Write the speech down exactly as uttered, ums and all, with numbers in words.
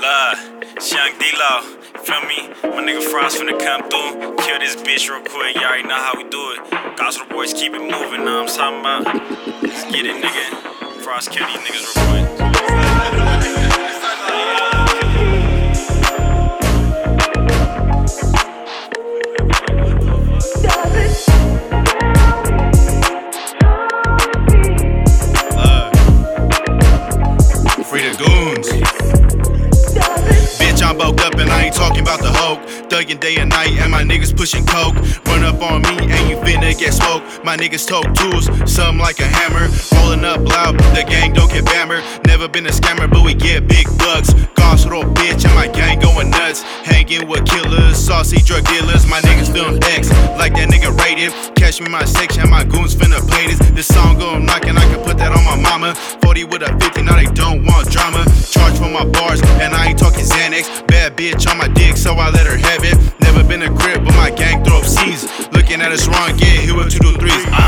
Love, it's Young D-Lo, feel me? My nigga Frost finna come through, kill this bitch real quick, y'all already know how we do it. Gospel boys keep it moving, know what I'm talking about? Let's get it, nigga. Frost kill these niggas real quick. I'm booked up and I ain't talking about the hoe. Thuggin' day and night and my niggas pushing coke. Run up on me and you finna get smoked. My niggas tote tools, some like a hammer. Rolling up loud, the gang don't get bammer. Never been a scammer, but we get big bucks. Gospel bitch and my gang going nuts. Hanging with killers, saucy drug dealers. My niggas feelin' X, like that nigga rated. Catch me in my section, my goons finna play this. This song go knockin', I can put that on my mama. forty with a fifty, now they don't want drama. Charge for my bars, and I ain't talking Xanax. Bad bitch on my dick, so I let her have it. Never been a crib, but my gang throw up C's. Looking at us wrong, get hit with two to threes.